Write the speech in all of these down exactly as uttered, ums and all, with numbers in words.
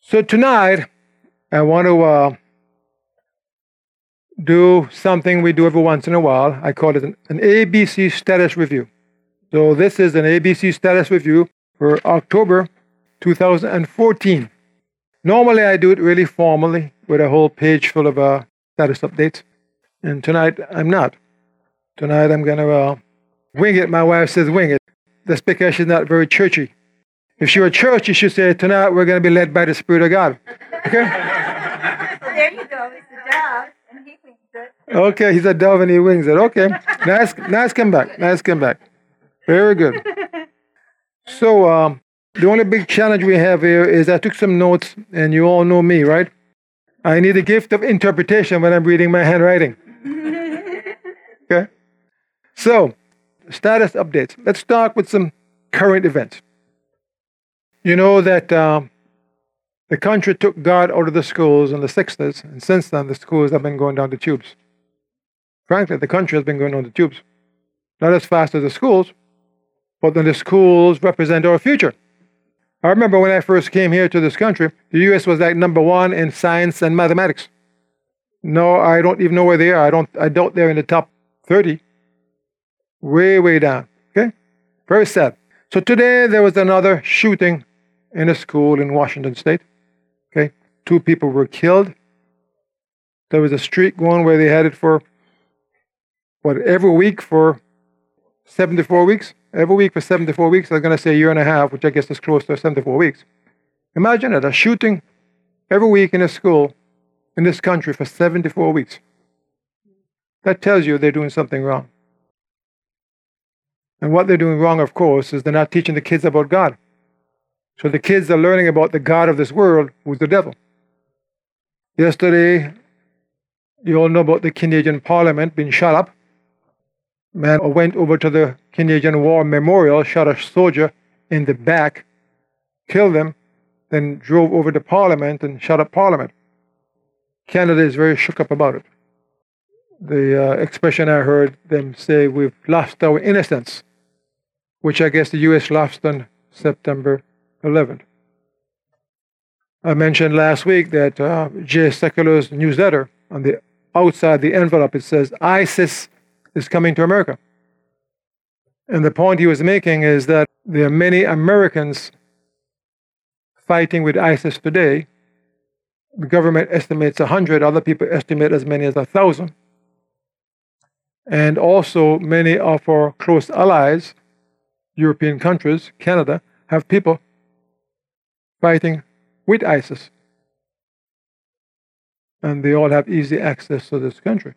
So tonight, I want to uh, do something we do every once in a while. I call it an, an A B C status review. So this is an A B C status review for October two thousand fourteen. Normally, I do it really formally with a whole page full of uh, status updates. And tonight, I'm not. Tonight, I'm going to uh, wing it. My wife says wing it. That's because she's not very churchy. If she were churchy, she'd say, tonight we're going to be led by the Spirit of God. Okay? Well, there you go. It's a dove, and he wings it. Okay, he's a dove and he wings it. Okay. Nice, nice comeback. Nice comeback. Very good. So, um, the only big challenge we have here is I took some notes, and you all know me, right? I need a gift of interpretation when I'm reading my handwriting. Okay? So, status updates. Let's start with some current events. You know that um, the country took God out of the schools in the sixties, and since then the schools have been going down the tubes. Frankly, the country has been going down the tubes. Not as fast as the schools, but then the schools represent our future. I remember when I first came here to this country, the U S was like number one in science and mathematics. No, I don't even know where they are. I don't. I doubt they're in the top thirty. Way, way down. Okay? Very sad. So today there was another shooting in a school in Washington State. Okay? Two people were killed. There was a streak going where they had it for, what, every week for seventy-four weeks? Every week for seventy-four weeks. I was going to say a year and a half, which I guess is close to seventy-four weeks. Imagine it, a shooting every week in a school in this country for seventy-four weeks. That tells you they're doing something wrong. And what they're doing wrong, of course, is they're not teaching the kids about God. So the kids are learning about the God of this world, who's the devil. Yesterday, you all know about the Canadian Parliament being shot up. Man went over to the Canadian War Memorial, shot a soldier in the back, killed him, then drove over to Parliament and shot up Parliament. Canada is very shook up about it. The uh, expression I heard them say, we've lost our innocence, which I guess the U S lost on September eleventh. I mentioned last week that uh, Jay Sekulo's newsletter, on the outside the envelope, it says, ISIS is coming to America. And the point he was making is that there are many Americans fighting with ISIS today. The government estimates one hundred, other people estimate as many as one thousand. And also many of our close allies, European countries, Canada, have people fighting with ISIS. And they all have easy access to this country.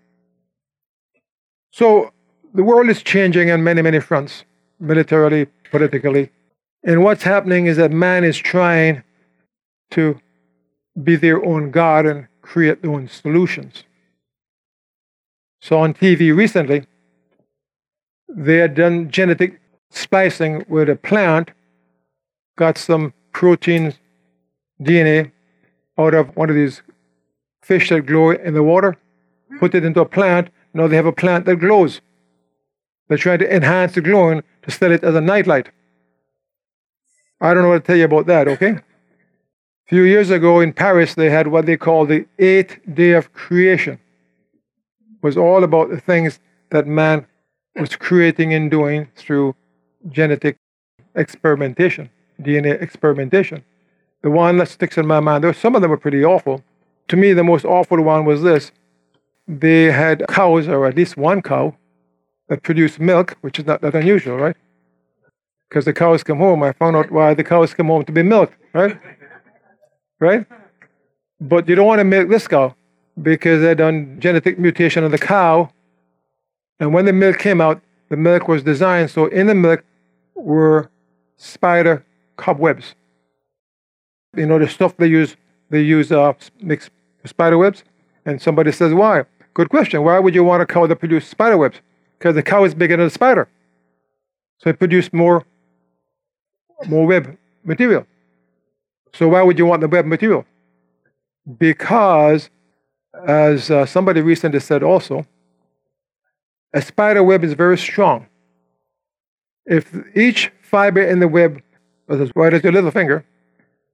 So the world is changing on many, many fronts, militarily, politically. And what's happening is that man is trying to be their own God and create their own solutions. So on T V recently, they had done genetic splicing with a plant, got some protein D N A out of one of these fish that glow in the water, put it into a plant. Now they have a plant that glows. They're trying to enhance the glowing to sell it as a nightlight. I don't know what to tell you about that, okay? A few years ago in Paris, they had what they call the eighth day of creation. It was all about the things that man was creating and doing through genetic experimentation, D N A experimentation. The one that sticks in my mind, some of them were pretty awful. To me, the most awful one was this. They had cows, or at least one cow, that produced milk, which is not that unusual, right? Because the cows come home. I found out why the cows come home to be milked, right? Right? But you don't want to milk this cow because they done genetic mutation of the cow. And when the milk came out, the milk was designed so in the milk were spider cobwebs. You know, the stuff they use, they use uh, mixed spider webs. And somebody says, why? Good question. Why would you want a cow that produces spider webs? Because the cow is bigger than the spider. So it produced more, more web material. So why would you want the web material? Because, as uh, somebody recently said also, a spider web is very strong. If each fiber in the web was as wide as your little finger,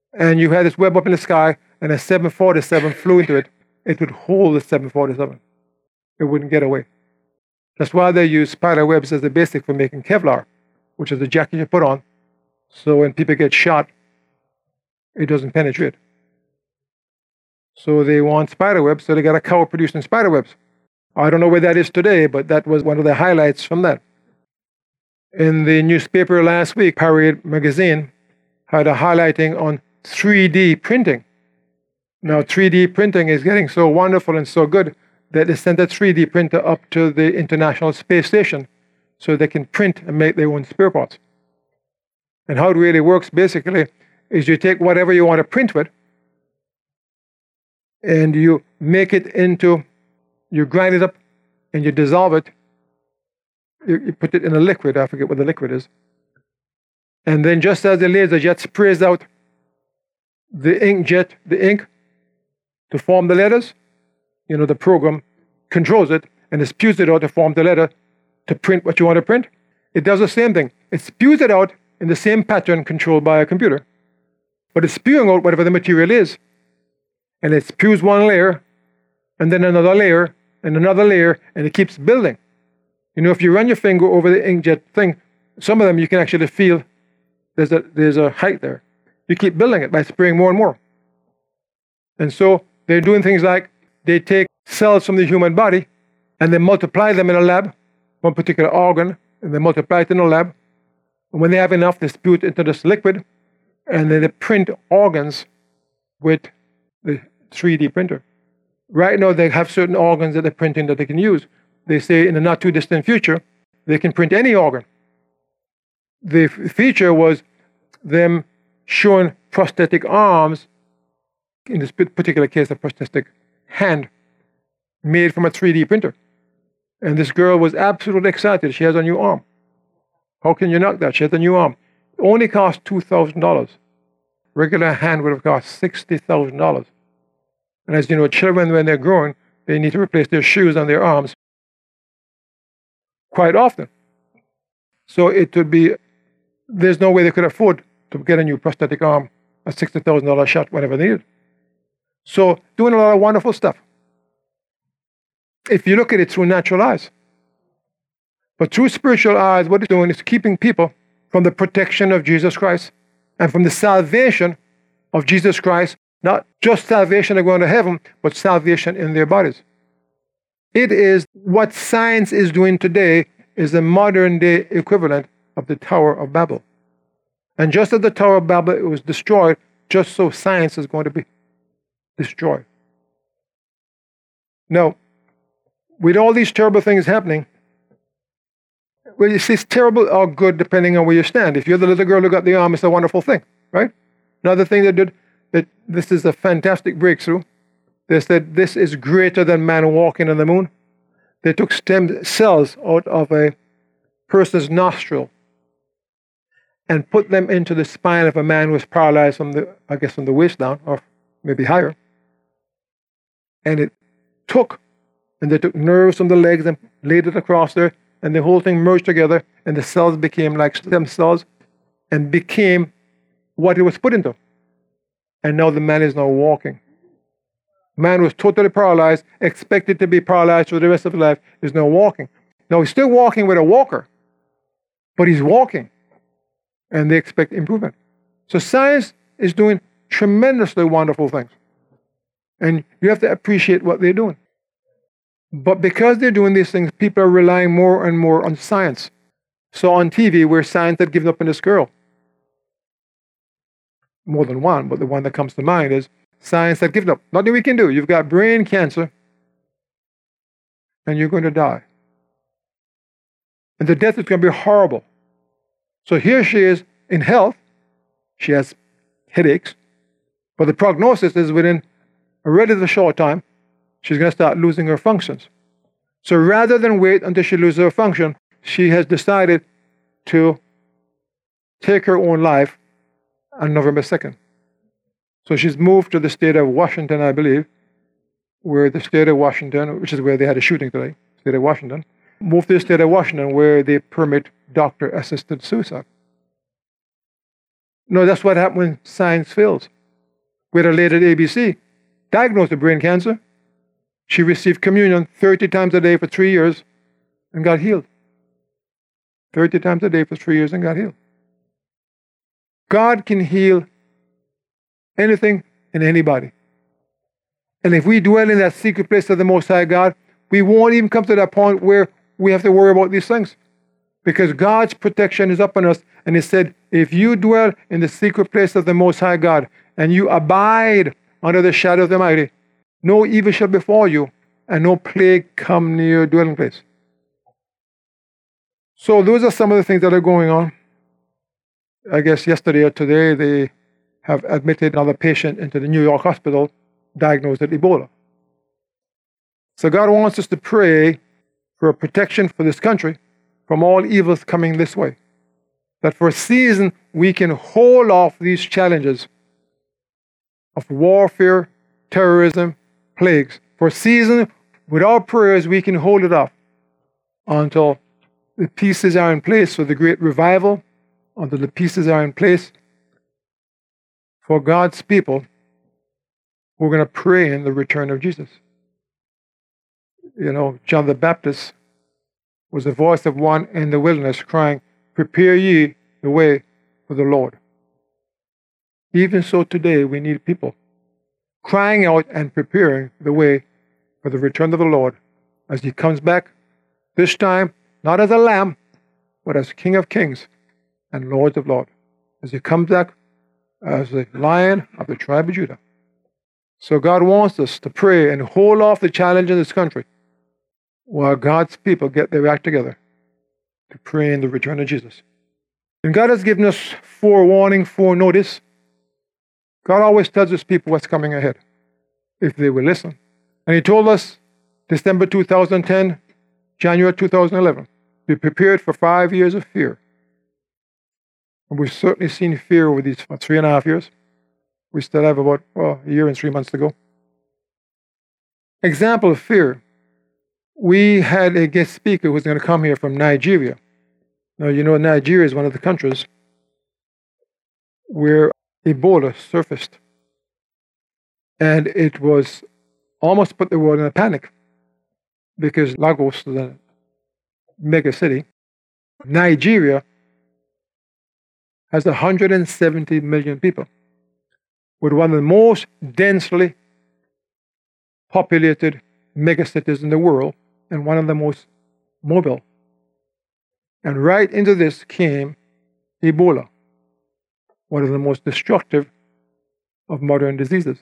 and you had this web up in the sky, and a seven forty-seven flew into it, it would hold the seven forty-seven. It wouldn't get away. That's why they use spider webs as the basic for making Kevlar, which is the jacket you put on, so when people get shot, it doesn't penetrate. So they want spider webs, so they got a cow producing spider webs. I don't know where that is today, but that was one of the highlights from that. In the newspaper last week, Parade magazine had a highlighting on three D printing. Now, three D printing is getting so wonderful and so good that they sent a three D printer up to the International Space Station so they can print and make their own spare parts. And how it really works, basically, is you take whatever you want to print with, and you make it into, you grind it up, and you dissolve it. You, you put it in a liquid, I forget what the liquid is. And then just as the laser jet sprays out the ink jet, the ink, to form the letters, you know, the program controls it, and it spews it out to form the letter to print what you want to print. It does the same thing. It spews it out in the same pattern controlled by a computer. But it's spewing out whatever the material is. And it spews one layer, and then another layer, and another layer, and it keeps building. You know, if you run your finger over the inkjet thing, some of them you can actually feel there's a, there's a height there. You keep building it by spraying more and more. And so they're doing things like they take cells from the human body and they multiply them in a lab, one particular organ, and they multiply it in a lab. And when they have enough, they spew it into this liquid, and then they print organs with the three D printer. Right now, they have certain organs that they're printing that they can use. They say in the not too distant future, they can print any organ. The f- feature was them showing prosthetic arms, in this particular case, a prosthetic hand, made from a three D printer. And this girl was absolutely excited. She has a new arm. How can you knock that? She has a new arm. It only cost two thousand dollars. Regular hand would have cost sixty thousand dollars. And as you know, children, when they're growing, they need to replace their shoes and their arms quite often. So it would be, there's no way they could afford to get a new prosthetic arm, a sixty thousand dollars shot, whenever they needed. So doing a lot of wonderful stuff. If you look at it through natural eyes. But through spiritual eyes, what it's doing is keeping people from the protection of Jesus Christ and from the salvation of Jesus Christ. Not just salvation of going to heaven, but salvation in their bodies. It is what science is doing today is the modern day equivalent of the Tower of Babel. And just as the Tower of Babel it was destroyed, just so science is going to be destroyed. Now, with all these terrible things happening, well, you see, it's terrible or good depending on where you stand. If you're the little girl who got the arm, it's a wonderful thing, right? Another thing they did, that this is a fantastic breakthrough. They said this is greater than man walking on the moon. They took stem cells out of a person's nostril and put them into the spine of a man who was paralyzed from the, I guess, from the waist down, or maybe higher. And it took, and they took nerves from the legs and laid it across there, and the whole thing merged together, and the cells became like stem cells and became what it was put into. And now the man is now walking. Man was totally paralyzed, expected to be paralyzed for the rest of his life, is now walking. Now he's still walking with a walker, but he's walking, and they expect improvement. So science is doing tremendously wonderful things, and you have to appreciate what they're doing. But because they're doing these things, people are relying more and more on science. So on T V, where science had given up on this girl, more than one, but the one that comes to mind is science had given up. Nothing we can do. You've got brain cancer, and you're going to die. And the death is going to be horrible. So here she is in health. She has headaches, but the prognosis is within a relatively short time, she's going to start losing her functions. So rather than wait until she loses her function, she has decided to take her own life on November second. So she's moved to the state of Washington, I believe, where the state of Washington, which is where they had a shooting today, state of Washington, moved to the state of Washington where they permit doctor-assisted suicide. No, that's what happens when science fails. with a lady at A B C, diagnosed with brain cancer. She received communion thirty times a day for three years and got healed. thirty times a day for three years and got healed. God can heal anything and anybody. And if we dwell in that secret place of the Most High God, we won't even come to that point where we have to worry about these things. Because God's protection is upon us. And He said, if you dwell in the secret place of the Most High God, and you abide under the shadow of the Almighty, no evil shall befall you, and no plague come near your dwelling place. So those are some of the things that are going on. I guess yesterday or today, they have admitted another patient into the New York hospital diagnosed with Ebola. So God wants us to pray for a protection for this country from all evils coming this way. That for a season we can hold off these challenges of warfare, terrorism, plagues. For a season, with our prayers, we can hold it off until the pieces are in place for the great revival, until the pieces are in place for God's people. We're going to pray in the return of Jesus. You know, John the Baptist was the voice of one in the wilderness crying, prepare ye the way for the Lord. Even so today, we need people crying out and preparing the way for the return of the Lord as He comes back, this time not as a lamb, but as King of Kings and Lord of Lords, as He comes back as the Lion of the tribe of Judah. So God wants us to pray and hold off the challenge in this country while God's people get their act together to pray in the return of Jesus. And God has given us forewarning, foreknotice. God always tells His people what's coming ahead, if they will listen. And He told us December two thousand ten, January two thousand eleven, be prepared for five years of fear. And we've certainly seen fear over these what, three and a half years. We still have about well, a year and three months to go. Example of fear. We had a guest speaker who was going to come here from Nigeria. Now, you know, Nigeria is one of the countries where Ebola surfaced. And it was almost put the world in a panic because Lagos, the mega city, Nigeria has one hundred seventy million people, with one of the most densely populated megacities in the world and one of the most mobile. And right into this came Ebola, one of the most destructive of modern diseases.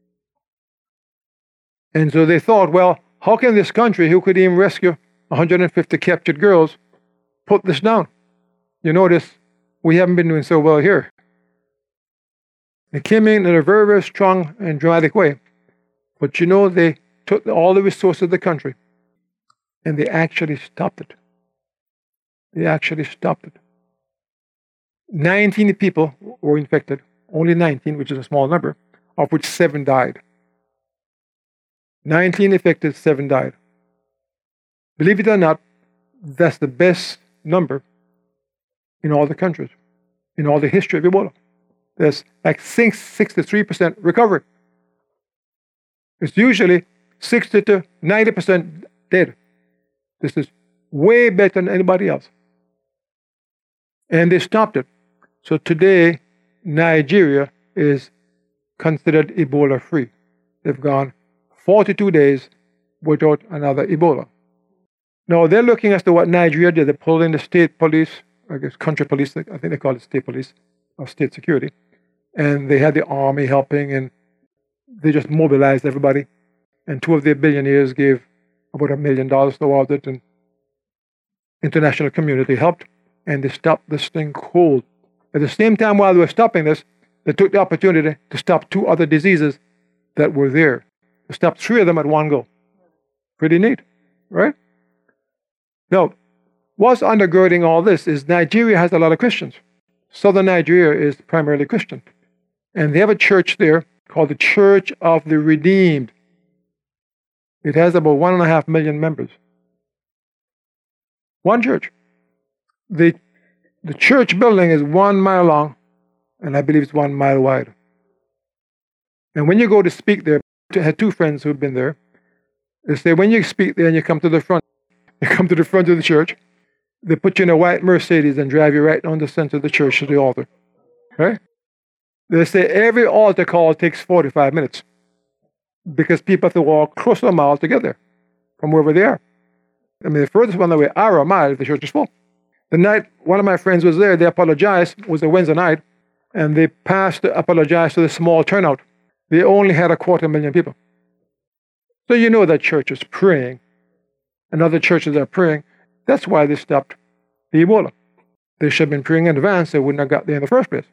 And so they thought, well, how can this country, who could even rescue one hundred fifty captured girls, put this down? You notice we haven't been doing so well here. They came in in a very, very strong and dramatic way. But you know, they took all the resources of the country and they actually stopped it. They actually stopped it. nineteen people were infected, only nineteen, which is a small number, of which seven died. nineteen infected, seven died. Believe it or not, that's the best number in all the countries, in all the history of Ebola. There's like sixty-three percent recovery. It's usually sixty to ninety percent dead. This is way better than anybody else. And they stopped it. So today, Nigeria is considered Ebola free. They've gone forty-two days without another Ebola. Now, they're looking as to what Nigeria did. They pulled in the state police, I guess country police, I think they call it state police, or state security. And they had the army helping, and they just mobilized everybody. And two of their billionaires gave about a million dollars towards it, and international community helped, and they stopped this thing cold. At the same time, while they were stopping this, they took the opportunity to stop two other diseases that were there. They stopped three of them at one go. Pretty neat, right? Now, what's undergirding all this is Nigeria has a lot of Christians. Southern Nigeria is primarily Christian. And they have a church there called the Church of the Redeemed. It has about one and a half million members. One church. The, the church building is one mile long, and I believe it's one mile wide. And when you go to speak there, I had two friends who've been there. They say when you speak there and you come to the front, you come to the front of the church, they put you in a white Mercedes and drive you right down the center of the church to the altar. Right? They say every altar call takes forty-five minutes because people have to walk close to a mile to get there from wherever they are. I mean, the furthest one away, hour a mile, if the church is full. The night one of my friends was there, they apologized. It was a Wednesday night, and they passed to apologize to the small turnout. They only had a quarter million people. So you know that church is praying, and other churches are praying. That's why they stopped the Ebola. They should have been praying in advance. They wouldn't have got there in the first place.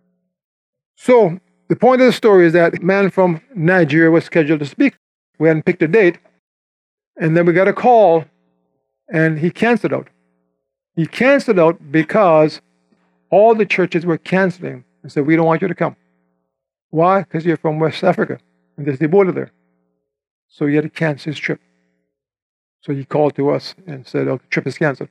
So the point of the story is that a man from Nigeria was scheduled to speak. We hadn't picked a date, and then we got a call, and he canceled out. He canceled out because all the churches were canceling and said, we don't want you to come. Why? Because you're from West Africa, and there's Ebola there. So he had to cancel his trip. So he called to us and said, oh, the trip is canceled.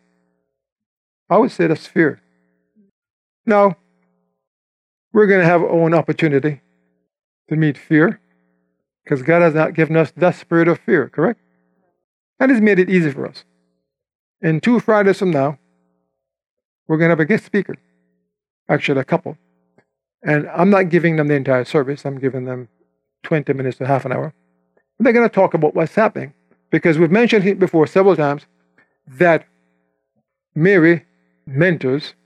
I would say that's fear. Now, we're going to have our own opportunity to meet fear because God has not given us that spirit of fear, correct? And He's made it easy for us. In two Fridays from now, we're going to have a guest speaker, actually a couple. And I'm not giving them the entire service. I'm giving them twenty minutes to half an hour. And they're going to talk about what's happening because we've mentioned it before several times that Mary mentors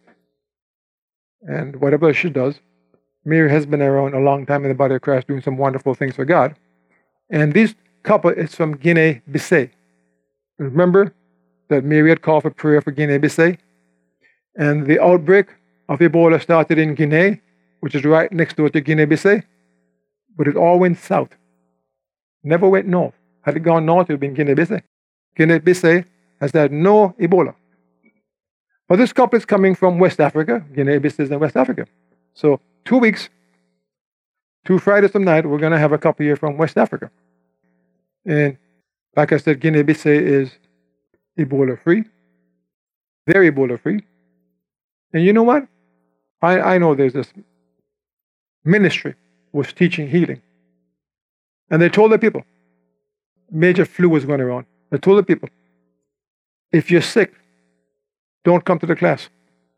and whatever she does. Mary has been around a long time in the body of Christ doing some wonderful things for God. And this couple is from Guinea-Bissau. Remember that Mary had called for prayer for Guinea-Bissau? And the outbreak of Ebola started in Guinea, which is right next door to Guinea-Bissau. But it all went south. Never went north. Had it gone north, it would have been Guinea-Bissau. Guinea-Bissau has had no Ebola. But this couple is coming from West Africa. Guinea-Bissau is in West Africa. So two weeks, two Fridays from night, we're going to have a couple here from West Africa. And like I said, Guinea-Bissau is Ebola-free. They're Ebola-free. And you know what? I, I know there's this ministry was teaching healing. And they told the people, major flu was going around. They told the people, if you're sick, don't come to the class.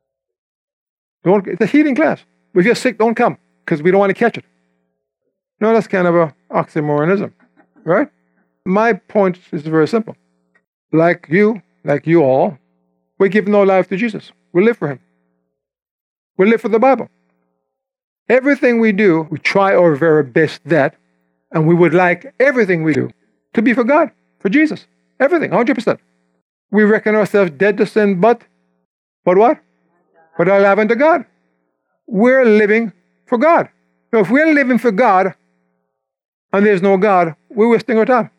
Don't, it's a healing class. If you're sick, don't come, because we don't want to catch it. No, that's kind of a oxymoronism, right? My point is very simple. Like you, like you all, we're giving our life to Jesus. We live for Him. We live for the Bible. Everything we do, we try our very best that, and we would like everything we do to be for God, for Jesus. Everything, one hundred percent. We reckon ourselves dead to sin, but, but what? But alive unto God. We're living for God. So if we're living for God, and there's no God, we're wasting our time.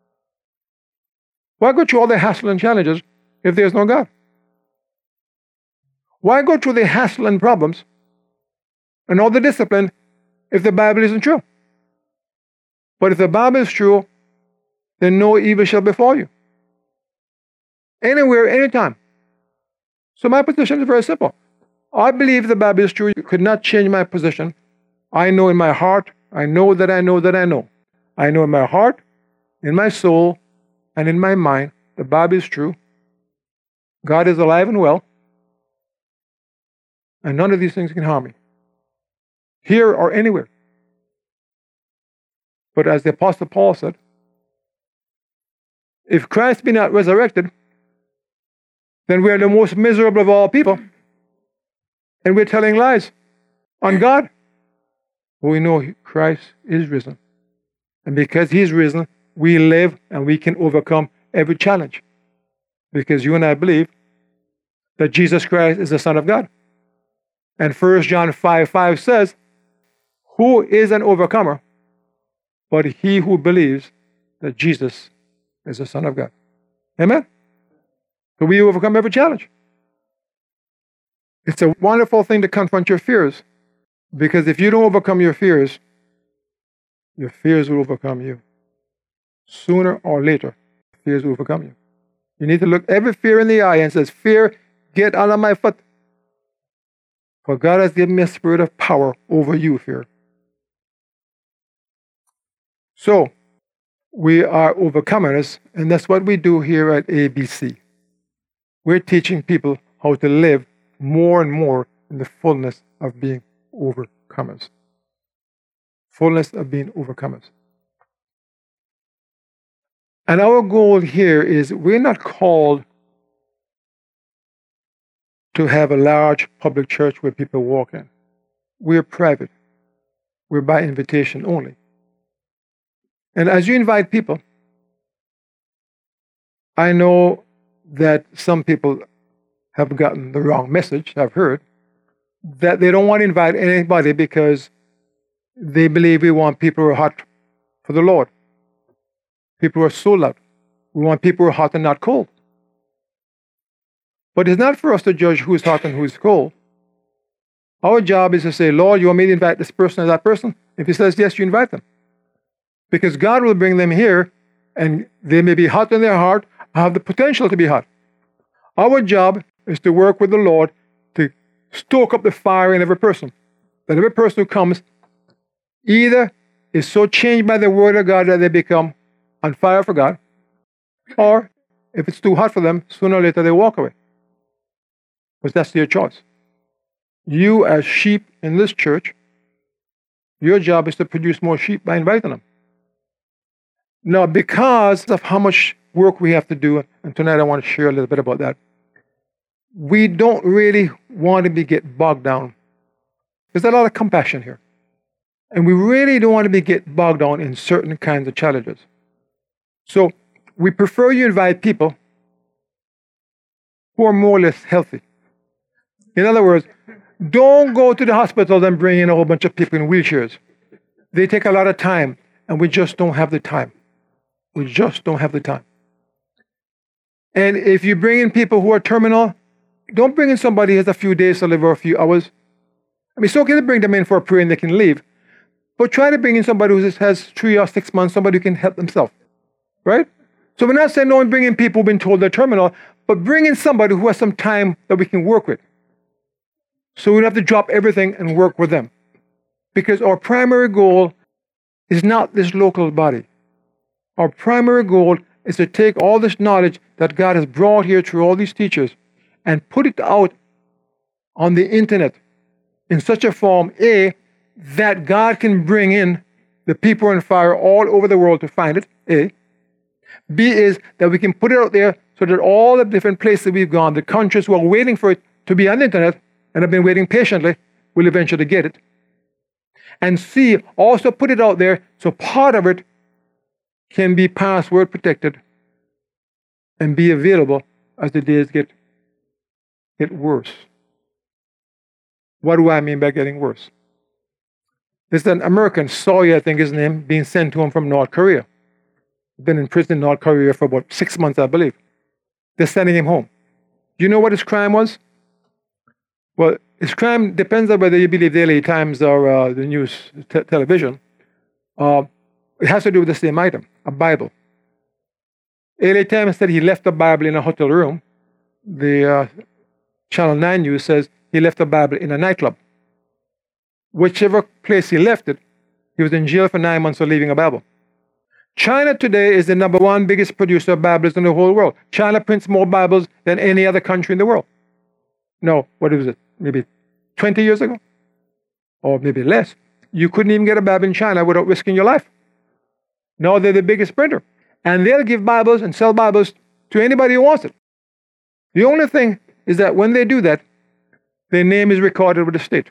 Why go through all the hassle and challenges if there's no God? Why go through the hassle and problems and all the discipline if the Bible isn't true? But if the Bible is true, then no evil shall befall you. Anywhere, anytime. So my position is very simple. I believe the Bible is true. You could not change my position. I know in my heart, I know that I know that I know. I know in my heart, in my soul, and in my mind, the Bible is true. God is alive and well. And none of these things can harm me. Here or anywhere. But as the Apostle Paul said, if Christ be not resurrected, then we are the most miserable of all people. And we're telling lies on God. We know Christ is risen. And because He's risen, we live and we can overcome every challenge. Because you and I believe that Jesus Christ is the Son of God. And First John five five says, who is an overcomer but he who believes that Jesus is the Son of God? Amen? So we overcome every challenge. It's a wonderful thing to confront your fears. Because if you don't overcome your fears, your fears will overcome you. Sooner or later, fears will overcome you. You need to look every fear in the eye and says, fear, get out of my foot. For God has given me a spirit of power over you, fear. So, we are overcomers, and that's what we do here at A B C. We're teaching people how to live more and more in the fullness of being overcomers. Fullness of being overcomers. And our goal here is we're not called to have a large public church where people walk in. We're private. We're by invitation only. And as you invite people, I know that some people have gotten the wrong message, I've heard, that they don't want to invite anybody because they believe we want people who are hot for the Lord. People who are sold out. We want people who are hot and not cold. But it's not for us to judge who's hot and who's cold. Our job is to say, Lord, you want me to invite this person or that person? If he says yes, you invite them. Because God will bring them here, and they may be hot in their heart, have the potential to be hot. Our job is to work with the Lord to stoke up the fire in every person. That every person who comes either is so changed by the word of God that they become on fire for God, or if it's too hot for them, sooner or later they walk away. But that's their choice. You as sheep in this church, your job is to produce more sheep by inviting them. Now, because of how much work we have to do, and tonight I want to share a little bit about that, we don't really want to be get bogged down. There's a lot of compassion here. And we really don't want to be get bogged down in certain kinds of challenges. So we prefer you invite people who are more or less healthy. In other words, don't go to the hospital and bring in a whole bunch of people in wheelchairs. They take a lot of time, and we just don't have the time. We just don't have the time. And if you bring in people who are terminal, don't bring in somebody who has a few days to live or a few hours. I mean, it's okay to bring them in for a prayer and they can leave. But try to bring in somebody who has three or six months, somebody who can help themselves. Right? So we're not saying don't bring in people who've been told they're terminal, but bring in somebody who has some time that we can work with. So we don't have to drop everything and work with them. Because our primary goal is not this local body. Our primary goal is to take all this knowledge that God has brought here through all these teachers and put it out on the internet in such a form, A, that God can bring in the people on fire all over the world to find it, A. B is that we can put it out there so that all the different places we've gone, the countries who are waiting for it to be on the internet and have been waiting patiently, will eventually get it. And C, also put it out there so part of it can be password protected and be available as the days get, get worse. What do I mean by getting worse? There's an American, Sawyer, I think his name, being sent to him from North Korea. He's been in prison in North Korea for about six months, I believe. They're sending him home. Do you know what his crime was? Well, his crime depends on whether you believe the L A Times or uh, the news te- television. Uh, it has to do with the same item, a Bible. L A Times said he left the Bible in a hotel room. The uh, Channel nine News says he left the Bible in a nightclub. Whichever place he left it, he was in jail for nine months for leaving a Bible. China today is the number one biggest producer of Bibles in the whole world. China prints more Bibles than any other country in the world. No, what is it? Maybe twenty years ago? Or maybe less. You couldn't even get a Bible in China without risking your life. Now they're the biggest printer. And they'll give Bibles and sell Bibles to anybody who wants it. The only thing is that when they do that, their name is recorded with the state.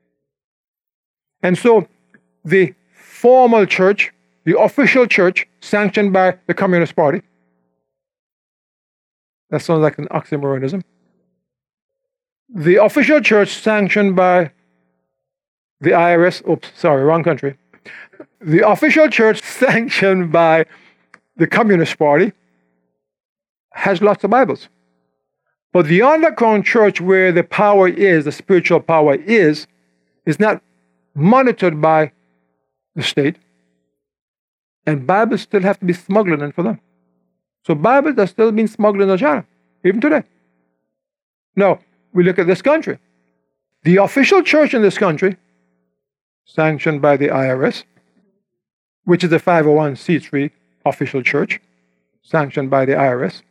And so the formal church, the official church, sanctioned by the Communist Party, that sounds like an oxymoronism. The official church sanctioned by the I R S, oops, sorry, wrong country. The official church sanctioned by the Communist Party has lots of Bibles. But the underground church where the power is, the spiritual power is, is not monitored by the state. And Bibles still have to be smuggled in for them. So Bibles are still being smuggled into China, even today. Now, we look at this country. The official church in this country, sanctioned by the I R S, which is a five oh one c three official church, sanctioned by the I R S.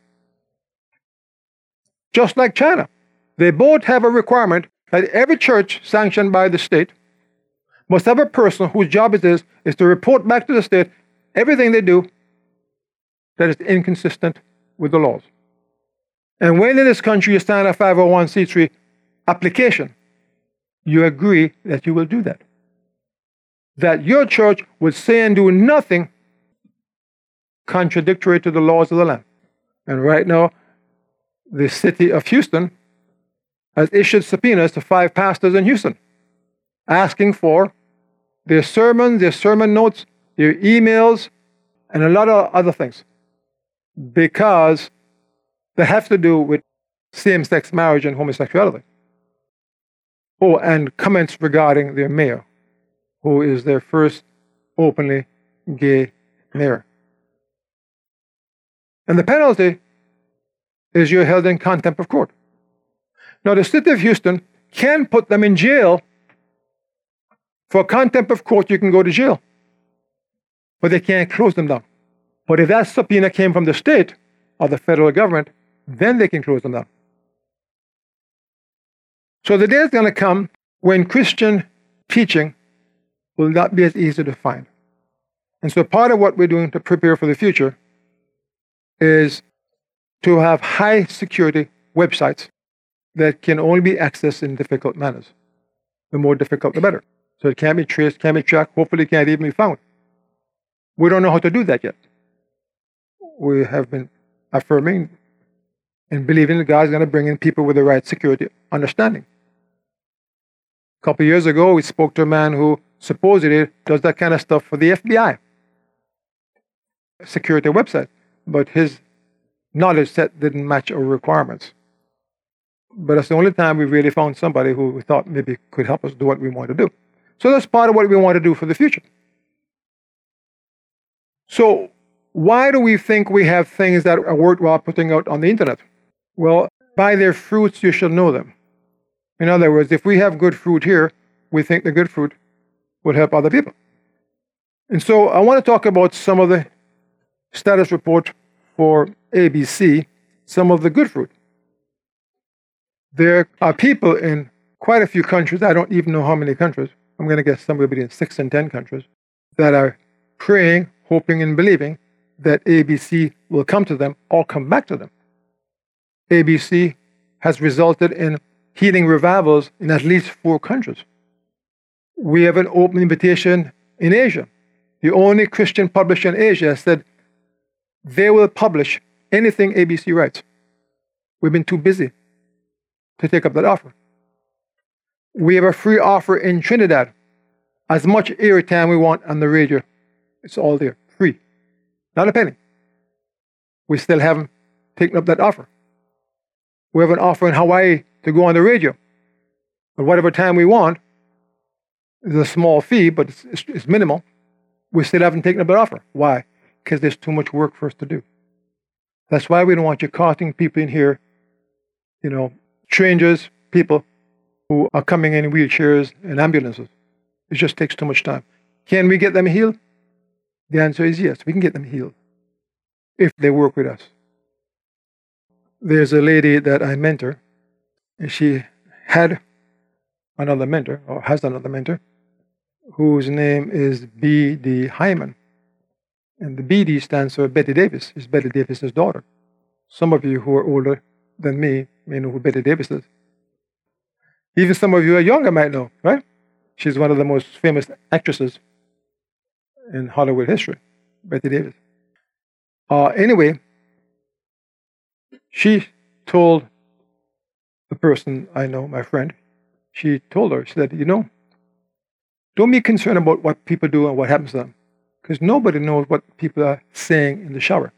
Just like China, they both have a requirement that every church sanctioned by the state must have a person whose job it is, is to report back to the state everything they do that is inconsistent with the laws. And when in this country you sign a five oh one c three application, you agree that you will do that. That your church would say and do nothing contradictory to the laws of the land. And right now, the city of Houston has issued subpoenas to five pastors in Houston, asking for their sermons, their sermon notes, their emails, and a lot of other things, because they have to do with same-sex marriage and homosexuality. Oh, and comments regarding their mayor, who is their first openly gay mayor. And the penalty is you're held in contempt of court. Now, the city of Houston can put them in jail. For contempt of court, you can go to jail, but they can't close them down. But if that subpoena came from the state or the federal government, then they can close them down. So the day is going to come when Christian teaching will not be as easy to find. And so part of what we're doing to prepare for the future is to have high security websites that can only be accessed in difficult manners. The more difficult, the better. So it can't be traced, can't be tracked, hopefully it can't even be found. We don't know how to do that yet. We have been affirming and believing that God is going to bring in people with the right security understanding. A couple of years ago, we spoke to a man who supposedly does that kind of stuff for the F B I, security website, but his knowledge set didn't match our requirements. But that's the only time we really found somebody who we thought maybe could help us do what we want to do. So that's part of what we want to do for the future. So why do we think we have things that are worthwhile putting out on the internet? Well, by their fruits you shall know them. In other words, if we have good fruit here, we think the good fruit will help other people. And so I want to talk about some of the status report for A B C, some of the good fruit. There are people in quite a few countries, I don't even know how many countries, I'm going to guess somewhere between six and ten countries, that are praying, hoping, and believing that A B C will come to them or come back to them. A B C has resulted in healing revivals in at least four countries. We have an open invitation in Asia. The only Christian publisher in Asia said they will publish anything A B C writes. We've been too busy to take up that offer. We have a free offer in Trinidad. As much airtime we want on the radio, it's all there, free. Not a penny. We still haven't taken up that offer. We have an offer in Hawaii to go on the radio. But whatever time we want, it's a small fee, but it's, it's, it's minimal. We still haven't taken up that offer. Why? Because there's too much work for us to do. That's why we don't want you costing people in here, you know, strangers, people who are coming in wheelchairs and ambulances. It just takes too much time. Can we get them healed? The answer is yes, we can get them healed if they work with us. There's a lady that I mentor, and she had another mentor, or has another mentor, whose name is B D Hyman. And the B D stands for Betty Davis. It's Betty Davis's daughter. Some of you who are older than me may know who Betty Davis is. Even some of you who are younger might know, right? She's one of the most famous actresses in Hollywood history, Betty Davis. Uh, anyway, she told the person I know, my friend, she told her, she said, you know, don't be concerned about what people do and what happens to them, because nobody knows what people are saying in the shower.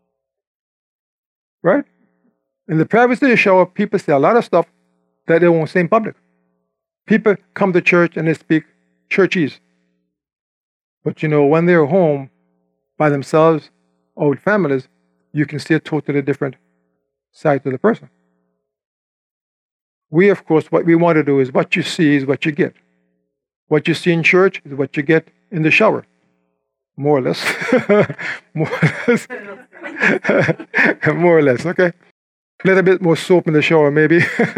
Right? In the privacy of the shower, people say a lot of stuff that they won't say in public. People come to church and they speak churchese. But you know, when they're home by themselves or with families, you can see a totally different side to the person. We, of course, what we want to do is what you see is what you get. What you see in church is what you get in the shower. More or less. More or less. More or less, okay? A little bit more soap in the shower, maybe.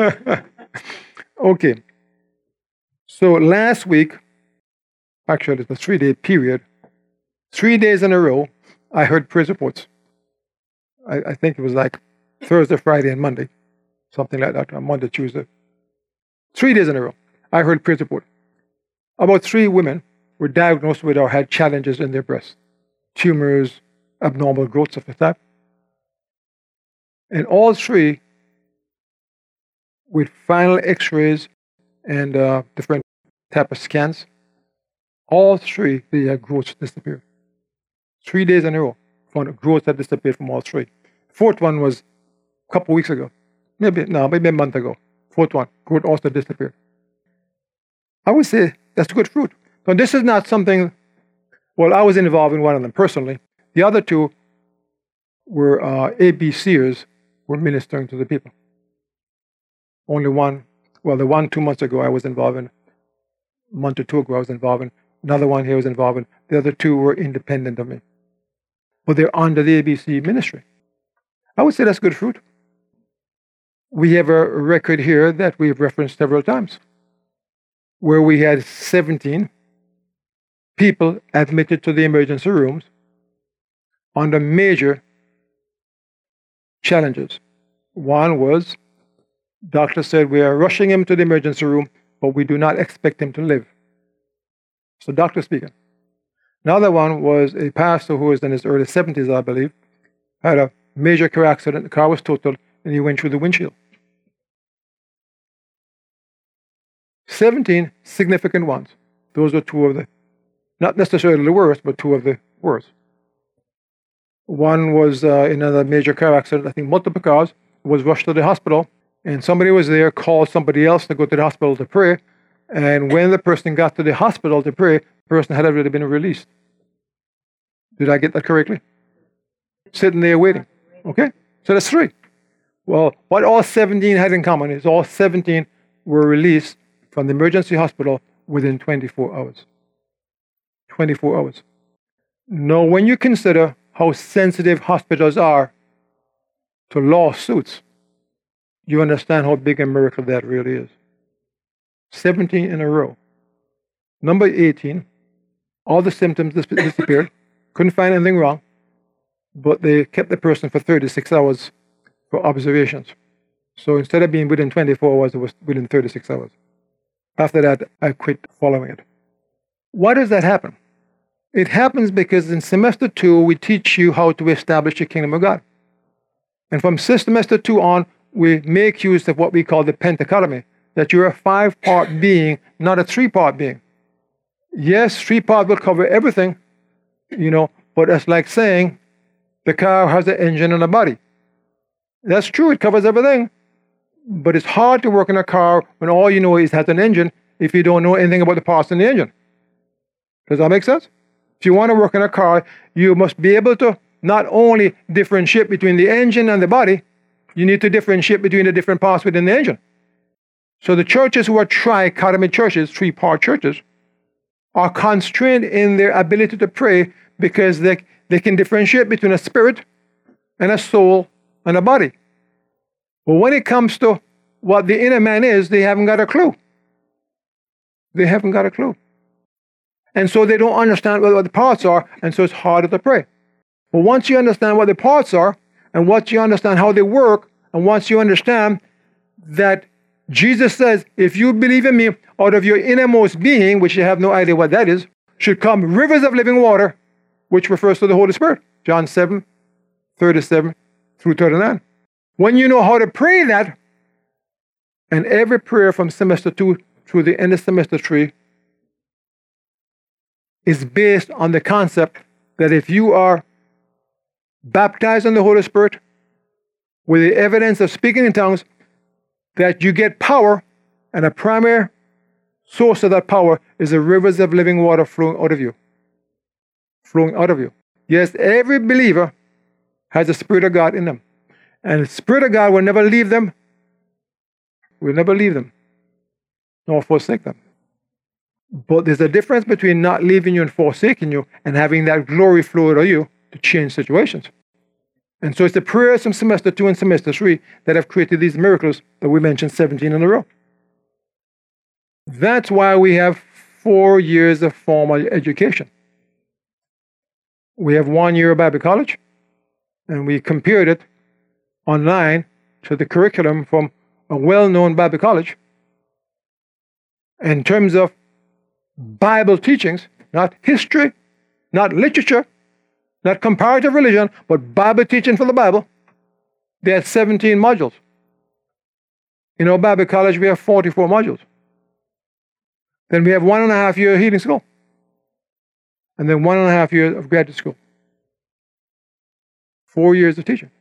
Okay. So last week, actually, it's a three-day period. Three days in a row, I heard praise reports. I, I think it was like Thursday, Friday, and Monday. Something like that, on Monday, Tuesday. Three days in a row, I heard praise report. About three women were diagnosed with or had challenges in their breasts. Tumors, abnormal growths of the type. And all three, with final x-rays and uh, different type of scans, all three, the growths disappeared. Three days in a row, found growth had disappeared from all three. Fourth one was a couple of weeks ago. Maybe, no, maybe a month ago. Fourth one, growth also disappeared. I would say that's good fruit. Now, this is not something, well, I was involved in one of them personally. The other two were uh, ABCers were ministering to the people. Only one, well, the one two months ago I was involved in, a month or two ago I was involved in, another one here was involved in, the other two were independent of me. But they're under the A B C ministry. I would say that's good fruit. We have a record here that we've referenced several times, where we had seventeen people admitted to the emergency rooms under major challenges. One was, doctor said, we are rushing him to the emergency room, but we do not expect him to live. So doctor speaking. Another one was a pastor who was in his early seventies, I believe, had a major car accident, the car was totaled, and he went through the windshield. seventeen significant ones. Those are two of the, not necessarily the worst, but two of the worst. One was uh, in another major car accident, I think multiple cars, was rushed to the hospital, and somebody was there, called somebody else to go to the hospital to pray, and when the person got to the hospital to pray, the person had already been released. Did I get that correctly? Sitting there waiting. Okay? So that's three. Well, what all seventeen had in common is all seventeen were released from the emergency hospital within twenty-four hours. twenty-four hours. Now, when you consider how sensitive hospitals are to lawsuits, you understand how big a miracle that really is. seventeen in a row. Number eighteen, all the symptoms dis- disappeared, couldn't find anything wrong, but they kept the person for thirty-six hours for observations. So instead of being within twenty-four hours, it was within thirty-six hours. After that, I quit following it. Why does that happen? It happens because in semester two, we teach you how to establish the kingdom of God. And from semester two on, we make use of what we call the Pentecosty, that you're a five-part being, not a three-part being. Yes, three-part will cover everything, you know, but it's like saying the car has an engine and a body. That's true, it covers everything. But it's hard to work in a car when all you know is it has an engine if you don't know anything about the parts in the engine. Does that make sense? If you want to work in a car, you must be able to not only differentiate between the engine and the body, you need to differentiate between the different parts within the engine. So the churches who are trichotomy churches, three-part churches, are constrained in their ability to pray because they, they can differentiate between a spirit and a soul and a body. But when it comes to what the inner man is, they haven't got a clue. They haven't got a clue. And so they don't understand what the parts are, and so it's harder to pray. But once you understand what the parts are, and once you understand how they work, and once you understand that Jesus says, if you believe in me, out of your innermost being, which you have no idea what that is, should come rivers of living water, which refers to the Holy Spirit. John seven, thirty-seven through thirty-nine. When you know how to pray that, and every prayer from semester two through the end of semester three is based on the concept that if you are baptized in the Holy Spirit with the evidence of speaking in tongues, that you get power, and a primary source of that power is the rivers of living water flowing out of you. Flowing out of you. Yes, every believer has the Spirit of God in them. And the Spirit of God will never leave them, will never leave them, nor forsake them. But there's a difference between not leaving you and forsaking you and having that glory flow out of you to change situations. And so it's the prayers from semester two and semester three that have created these miracles that we mentioned seventeen in a row. That's why we have four years of formal education. We have one year of Bible college, and we compared it online to the curriculum from a well-known Bible college. In terms of Bible teachings, not history, not literature, not comparative religion, but Bible teaching for the Bible, they had seventeen modules. In our Bible college, we have forty-four modules. Then we have one and a half year healing school. And then one and a half years of graduate school. Four years of teaching.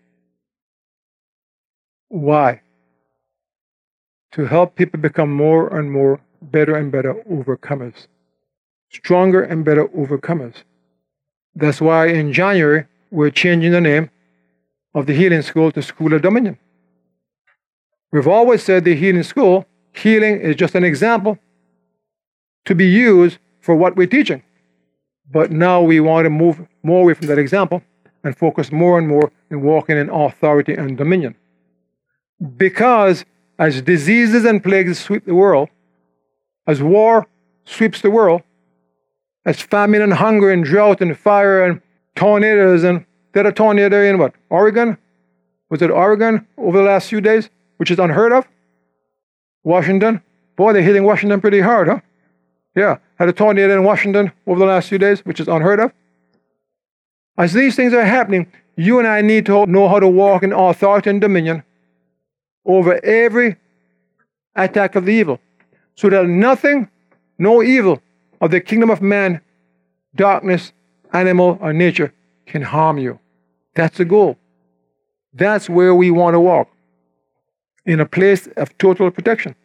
Why? To help people become more and more better and better overcomers. Stronger and better overcomers. That's why in January, we're changing the name of the healing school to School of Dominion. We've always said the healing school, healing is just an example to be used for what we're teaching. But now we want to move more away from that example and focus more and more in walking in authority and dominion. Because as diseases and plagues sweep the world, as war sweeps the world, as famine and hunger and drought and fire and tornadoes, and there are tornadoes in what? Oregon? Was it Oregon over the last few days, which is unheard of? Washington? Boy, they're hitting Washington pretty hard, huh? Yeah, had a tornado in Washington over the last few days, which is unheard of. As these things are happening, you and I need to know how to walk in authority and dominion over every attack of the evil, so that nothing, no evil of the kingdom of man, darkness, animal, or nature can harm you. That's the goal. That's where we want to walk, in a place of total protection.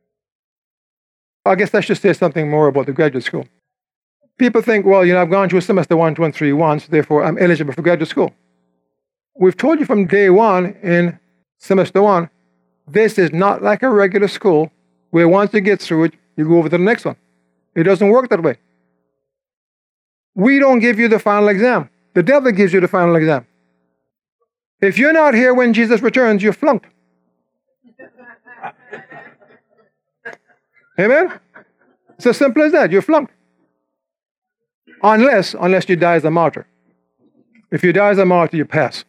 I guess I should say something more about the graduate school. People think, well, you know, I've gone through semester one, two, and three once, therefore I'm eligible for graduate school. We've told you from day one in semester one, this is not like a regular school where once you get through it, you go over to the next one. It doesn't work that way. We don't give you the final exam. The devil gives you the final exam. If you're not here when Jesus returns, you're flunked. Amen? It's as simple as that. You're flunked. Unless, unless you die as a martyr. If you die as a martyr, you pass.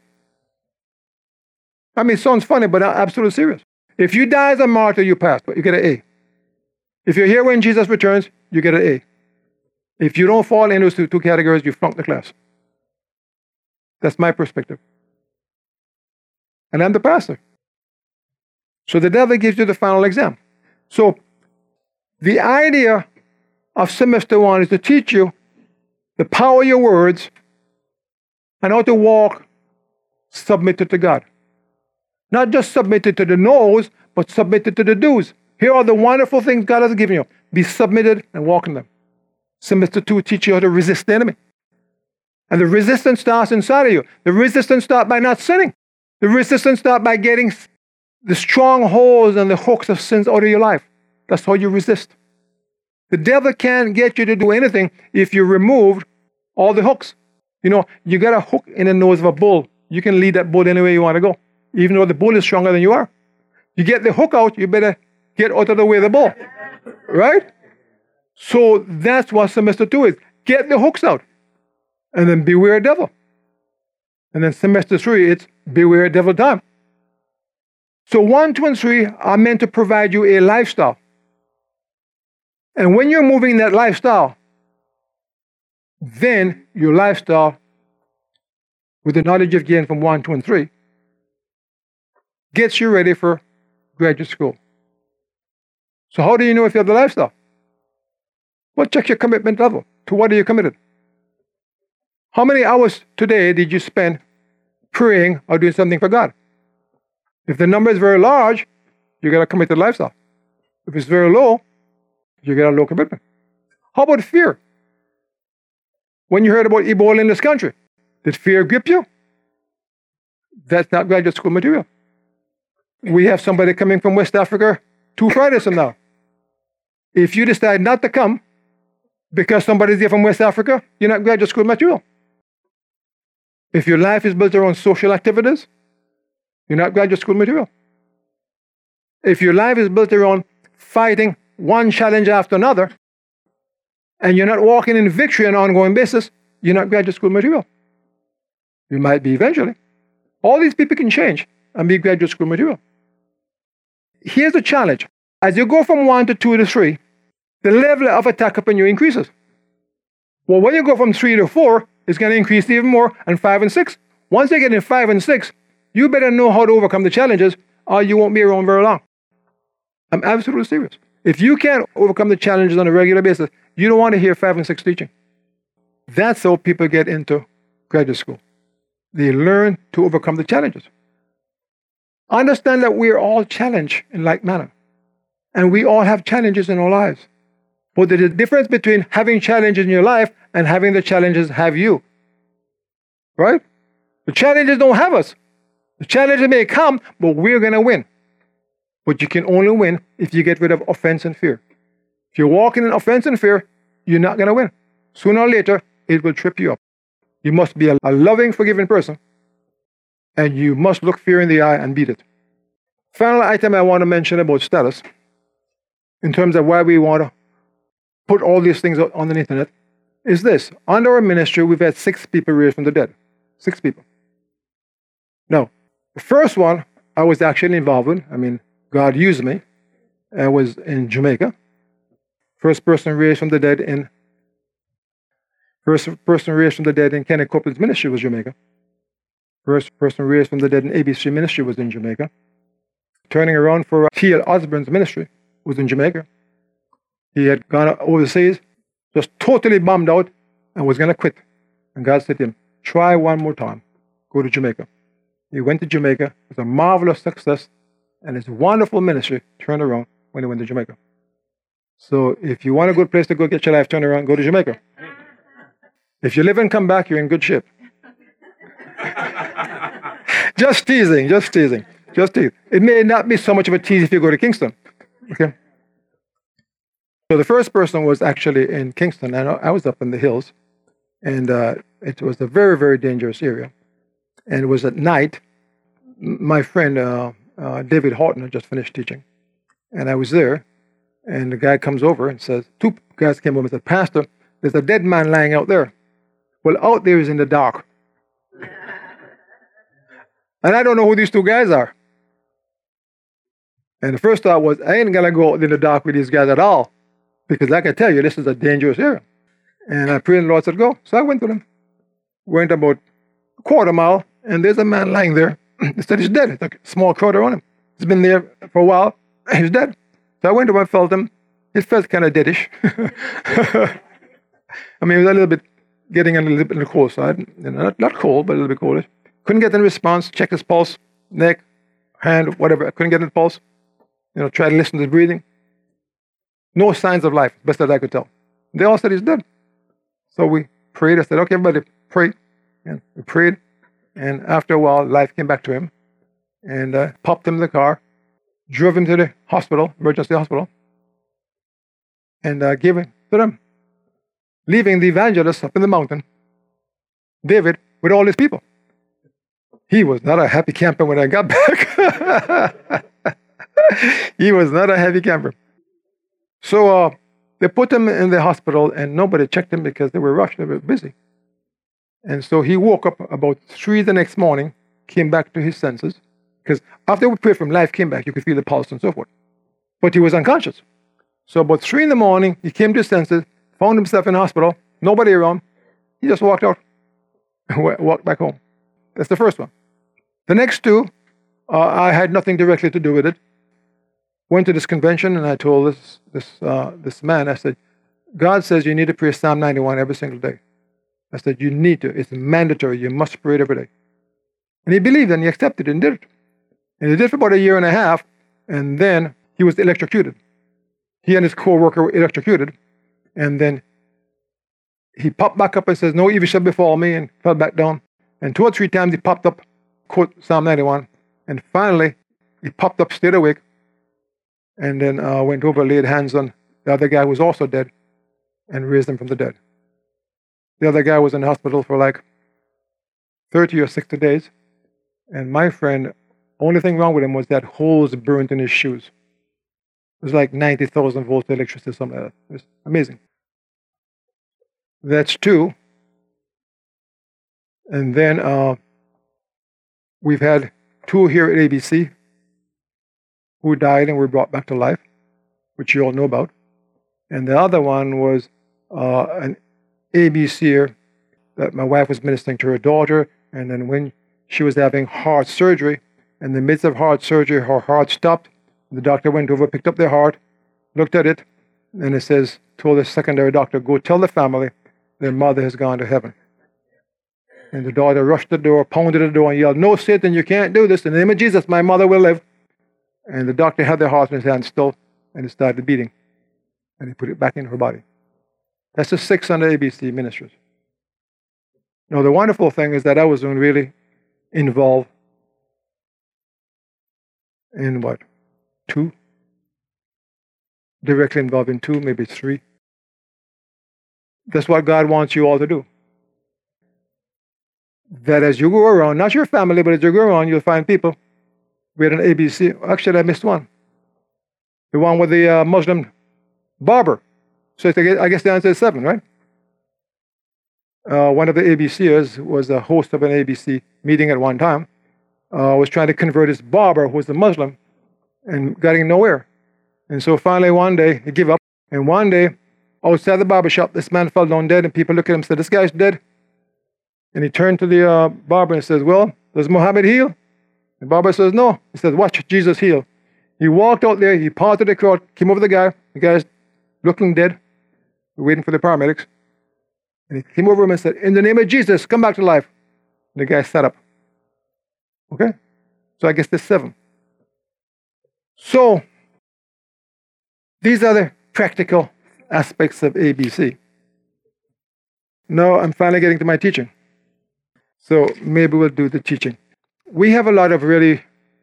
I mean, it sounds funny, but I'm absolutely serious. If you die as a martyr, you pass, but you get an A. If you're here when Jesus returns, you get an A. If you don't fall into those two categories, you flunk the class. That's my perspective. And I'm the pastor. So the devil gives you the final exam. So the idea of semester one is to teach you the power of your words and how to walk submitted to God. Not just submitted to the no's, but submitted to the do's. Here are the wonderful things God has given you. Be submitted and walk in them. Semester two teach you how to resist the enemy. And the resistance starts inside of you. The resistance starts by not sinning. The resistance starts by getting the strongholds and the hooks of sins out of your life. That's how you resist. The devil can't get you to do anything if you remove all the hooks. You know, you got a hook in the nose of a bull. You can lead that bull anywhere you want to go, even though the bull is stronger than you are. You get the hook out, you better get out of the way of the bull. Right? So that's what semester two is. Get the hooks out. And then beware devil. And then semester three, it's beware devil time. So one, two, and three are meant to provide you a lifestyle. And when you're moving that lifestyle, then your lifestyle, with the knowledge you've gained from one, two, and three, gets you ready for graduate school. So how do you know if you have the lifestyle? Well, check your commitment level. To what are you committed? How many hours today did you spend praying or doing something for God? If the number is very large, you got a committed lifestyle. If it's very low, you get a low commitment. How about fear? When you heard about Ebola in this country, did fear grip you? That's not graduate school material. We have somebody coming from West Africa two Fridays from now. If you decide not to come, Because somebody's there from West Africa, you're not graduate school material. If your life is built around social activities, you're not graduate school material. If your life is built around fighting one challenge after another, and you're not walking in victory on an ongoing basis, you're not graduate school material. You might be eventually. All these people can change and be graduate school material. Here's the challenge. As you go from one to two to three, the level of attack upon you increases. Well, when you go from three to four, it's going to increase even more, and five and six. Once you get in five and six, you better know how to overcome the challenges, or you won't be around very long. I'm absolutely serious. If you can't overcome the challenges on a regular basis, you don't want to hear five and six teaching. That's how people get into graduate school. They learn to overcome the challenges. Understand that we're all challenged in like manner. And we all have challenges in our lives. But there's a difference between having challenges in your life and having the challenges have you. Right? The challenges don't have us. The challenges may come, but we're going to win. But you can only win if you get rid of offense and fear. If you're walking in offense and fear, you're not going to win. Sooner or later, it will trip you up. You must be a, a loving, forgiving person. And you must look fear in the eye and beat it. Final item I want to mention about status, in terms of why we want to put all these things on the internet, is this. Under our ministry, we've had six people raised from the dead. Six people. Now, the first one I was actually involved in. I mean, God used me. I was in Jamaica. First person raised from the dead in First person raised from the dead in Kenneth Copeland's ministry was Jamaica. First person raised from the dead in A B C ministry was in Jamaica. Turning around for T L Osborne's ministry was in Jamaica. He had gone overseas, just totally bummed out, and was going to quit. And God said to him, try one more time. Go to Jamaica. He went to Jamaica. It was a marvelous success, and his wonderful ministry turned around when he went to Jamaica. So if you want a good place to go get your life turned around, go to Jamaica. If you live and come back, you're in good shape. Just teasing, just teasing, just teasing. It may not be so much of a tease if you go to Kingston. Okay. So the first person was actually in Kingston, and I was up in the hills, and uh, it was a very, very dangerous area. And it was at night. My friend uh, uh, David Horton had just finished teaching, and I was there, and the guy comes over and says, two guys came over and said, Pastor, there's a dead man lying out there. Well, out there is in the dark. And I don't know who these two guys are. And the first thought was, I ain't going to go out in the dark with these guys at all. Because like I tell you, this is a dangerous area. And I prayed and the Lord said, go. So I went to them. Went about a quarter mile, and there's a man lying there. They said he's dead. It's like a small crowd around him. He's been there for a while. He's dead. So I went to him and felt him. It felt kind of deadish. I mean, it was a little bit, getting a little bit on the cold side. You know, not, not cold, but a little bit coldish. Couldn't get any response. Check his pulse, neck, hand, whatever. I couldn't get any pulse. You know, try to listen to the breathing. No signs of life, best that I could tell. They all said he's dead. So we prayed. I said, okay, everybody, pray. And we prayed. And after a while, life came back to him. And uh, popped him in the car, drove him to the hospital, emergency hospital, and uh, gave it to them. Leaving the evangelist up in the mountain, David, with all his people. He was not a happy camper when I got back. He was not a happy camper. So uh, they put him in the hospital, and nobody checked him because they were rushed, they were busy. And so he woke up about three the next morning, came back to his senses, because after we prayed for him, life came back. You could feel the pulse and so forth. But he was unconscious. So about three in the morning, he came to his senses, found himself in the hospital, nobody around. He just walked out and walked back home. That's the first one. The next two, uh, I had nothing directly to do with it. Went to this convention, and I told this this uh, this man, I said, God says you need to pray Psalm ninety-one every single day. I said, you need to. It's mandatory. You must pray it every day. And he believed, and he accepted it and did it. And he did it for about a year and a half, and then he was electrocuted. He and his co-worker were electrocuted, and then he popped back up and says, no evil shall befall me, and fell back down. And two or three times he popped up, quote Psalm ninety-one, and finally he popped up, stayed awake, and then uh, went over, laid hands on the other guy who was also dead, and raised him from the dead. The other guy was in the hospital for like thirty or sixty days. And my friend, only thing wrong with him was that holes burnt in his shoes. It was like ninety thousand volts of electricity or something like that. It was amazing. That's two. And then uh, we've had two here at A B C who died and were brought back to life, which you all know about. And the other one was uh, an ABCer that my wife was ministering to her daughter, and then when she was having heart surgery, in the midst of heart surgery, her heart stopped. The doctor went over, picked up their heart, looked at it, and it says, told the secondary doctor, go tell the family their mother has gone to heaven. And the daughter rushed to the door, pounded the door, and yelled, no, Satan, you can't do this. In the name of Jesus, my mother will live. And the doctor had their heart in his hand still, and it started beating. And he put it back in her body. That's the six hundred A B C ministers. Now, the wonderful thing is that I wasn't really involved in what? Two? Directly involved in two, maybe three. That's what God wants you all to do. That as you go around, not your family, but as you go around, you'll find people. We had an A B C. Actually, I missed one. The one with the uh, Muslim barber. So I guess the answer is seven, right? Uh, one of the ABCers was a host of an A B C meeting at one time. Uh, was trying to convert his barber, who was a Muslim, and getting nowhere. And so finally one day, he gave up. And one day, outside the barber shop, this man fell down dead, and people looked at him and said, this guy's dead. And he turned to the uh, barber and says, well, does Muhammad heal? The barber says, no. He says, watch Jesus heal. He walked out there, he parted the crowd, came over the guy. The guy's looking dead, waiting for the paramedics. And he came over him and said, in the name of Jesus, come back to life. And the guy sat up. Okay? So I guess there's seven. So, these are the practical aspects of A B C. Now I'm finally getting to my teaching. So maybe we'll do the teaching. We have a lot of really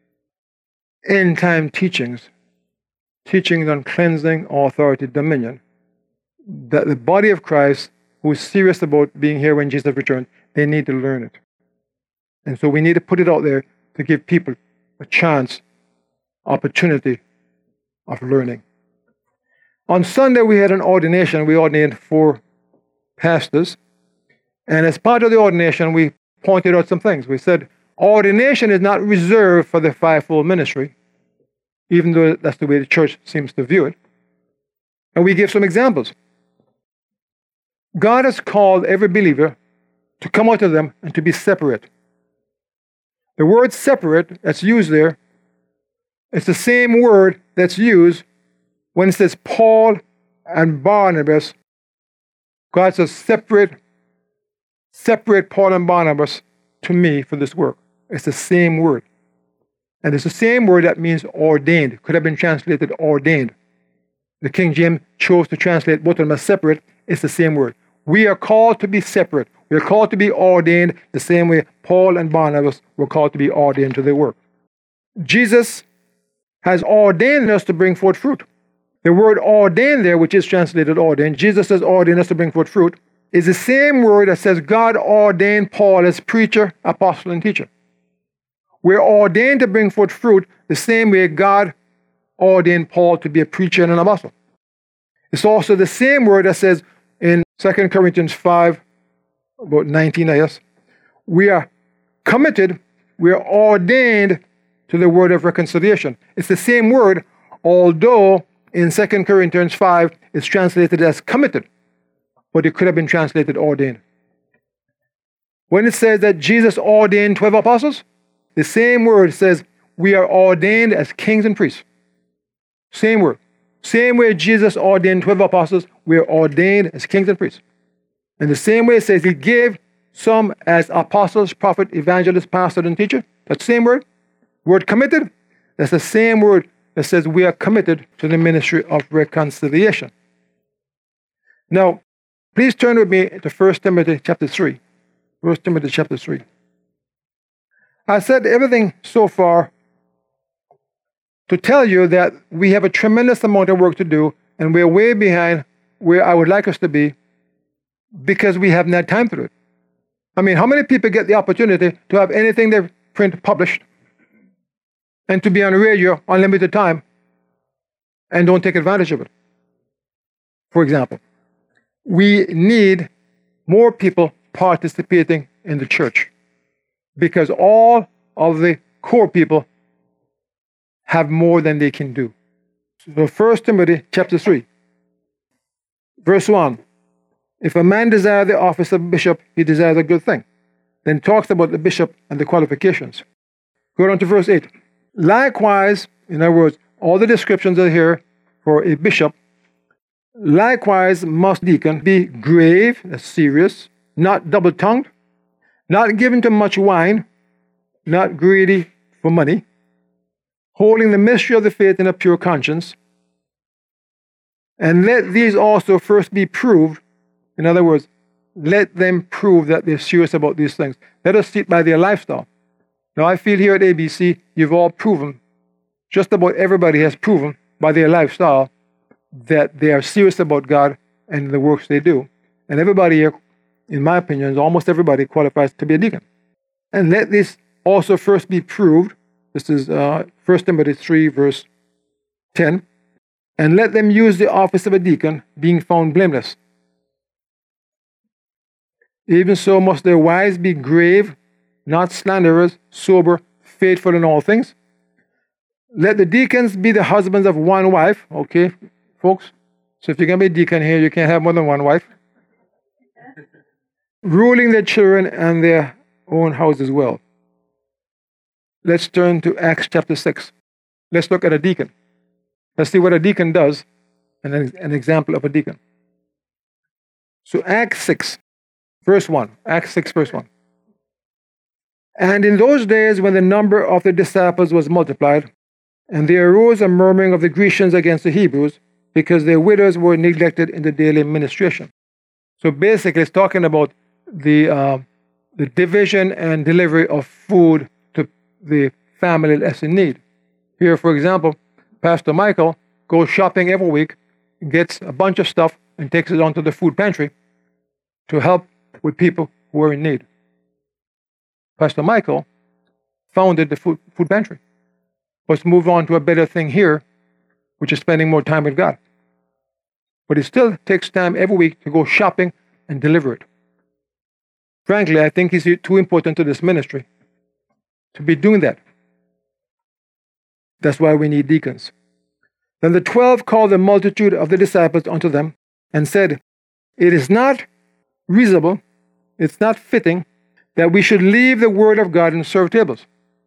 end-time teachings, teachings on cleansing, authority, dominion, that the body of Christ, who is serious about being here when Jesus returns, they need to learn it. And so we need to put it out there to give people a chance, opportunity of learning. On Sunday, we had an ordination. We ordained four pastors. And as part of the ordination, we pointed out some things. We said, ordination is not reserved for the fivefold ministry, even though that's the way the church seems to view it. And we gave some examples. God has called every believer to come out of them and to be separate. The word separate that's used there, it's the same word that's used when it says Paul and Barnabas. God says, separate, separate Paul and Barnabas to me for this work. It's the same word. And it's the same word that means ordained. Could have been translated ordained. The King James chose to translate both of them as separate. It's the same word. We are called to be separate. We are called to be ordained the same way Paul and Barnabas were called to be ordained to their work. Jesus has ordained us to bring forth fruit. The word ordained there, which is translated ordained, Jesus has ordained us to bring forth fruit, is the same word that says God ordained Paul as preacher, apostle, and teacher. We're ordained to bring forth fruit the same way God ordained Paul to be a preacher and an apostle. It's also the same word that says in Second Corinthians five, about nineteen, I guess, we are committed, we are ordained to the word of reconciliation. It's the same word, although in Second Corinthians five, it's translated as committed, but it could have been translated ordained. When it says that Jesus ordained twelve apostles, the same word says we are ordained as kings and priests. Same word. Same way Jesus ordained twelve apostles, we are ordained as kings and priests. And the same way it says he gave some as apostles, prophet, evangelist, pastor, and teacher. That same word. Word committed. That's the same word that says we are committed to the ministry of reconciliation. Now, please turn with me to First Timothy chapter three. First Timothy chapter three. I said everything so far to tell you that we have a tremendous amount of work to do, and we're way behind where I would like us to be because we haven't had time to do it. I mean, how many people get the opportunity to have anything they print published and to be on radio unlimited time and don't take advantage of it? For example, we need more people participating in the church because all of the core people have more than they can do. So First Timothy chapter three, verse one. If a man desire the office of bishop, he desires a good thing. Then talks about the bishop and the qualifications. Go down to verse eight. Likewise, in other words, all the descriptions are here for a bishop. Likewise must deacon be grave, that's serious, not double-tongued, not given to much wine, not greedy for money, holding the mystery of the faith in a pure conscience. And let these also first be proved. In other words, let them prove that they're serious about these things. Let us see it by their lifestyle. Now, I feel here at A B C, you've all proven, just about everybody has proven by their lifestyle that they are serious about God and the works they do. And everybody here, in my opinion, almost everybody qualifies to be a deacon. And let this also first be proved. This is uh, First Timothy three, verse ten. And let them use the office of a deacon, being found blameless. Even so must their wives be grave, not slanderers, sober, faithful in all things. Let the deacons be the husbands of one wife. Okay, folks? So if you're going to be a deacon here, you can't have more than one wife. Ruling their children and their own house as well. Let's turn to Acts chapter six. Let's look at a deacon. Let's see what a deacon does and an, an example of a deacon. So Acts six. Verse one, Acts six, verse one. And in those days when the number of the disciples was multiplied, and there arose a murmuring of the Grecians against the Hebrews, because their widows were neglected in the daily ministration. So basically, it's talking about the uh, the division and delivery of food to the family that's in need. Here, for example, Pastor Michael goes shopping every week, gets a bunch of stuff, and takes it onto the food pantry to help with people who are in need. Pastor Michael founded the food, food pantry. Let's move on to a better thing here, which is spending more time with God. But it still takes time every week to go shopping and deliver it. Frankly, I think he's too important to this ministry to be doing that. That's why we need deacons. Then the twelve called the multitude of the disciples unto them and said, it is not reasonable, it's not fitting that we should leave the word of God and serve tables.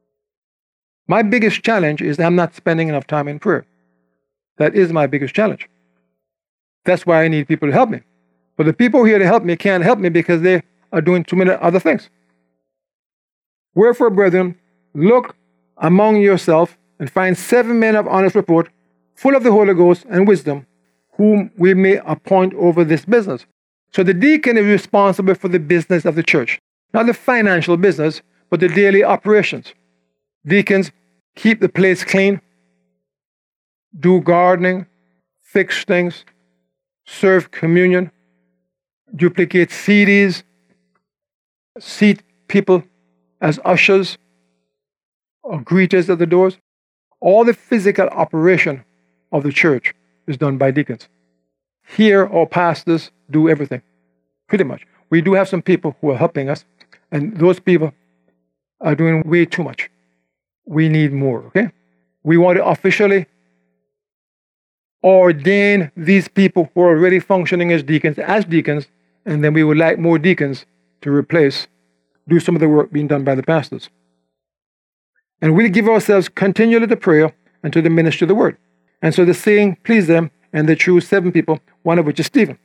My biggest challenge is I'm not spending enough time in prayer. That is my biggest challenge. That's why I need people to help me. But the people here to help me can't help me because they are doing too many other things. Wherefore, brethren, look among yourself and find seven men of honest report, full of the Holy Ghost and wisdom, whom we may appoint over this business. So the deacon is responsible for the business of the church, not the financial business, but the daily operations. Deacons keep the place clean, do gardening, fix things, serve communion, duplicate C Ds, seat people as ushers or greeters at the doors. All the physical operation of the church is done by deacons. Here, our pastors do everything, pretty much. We do have some people who are helping us, and those people are doing way too much. We need more, okay? We want to officially ordain these people who are already functioning as deacons, as deacons, and then we would like more deacons to replace, do some of the work being done by the pastors. And we'll give ourselves continually to prayer and to the ministry of the word. And so the saying pleased them, and they chose seven people, one of which is Stephen.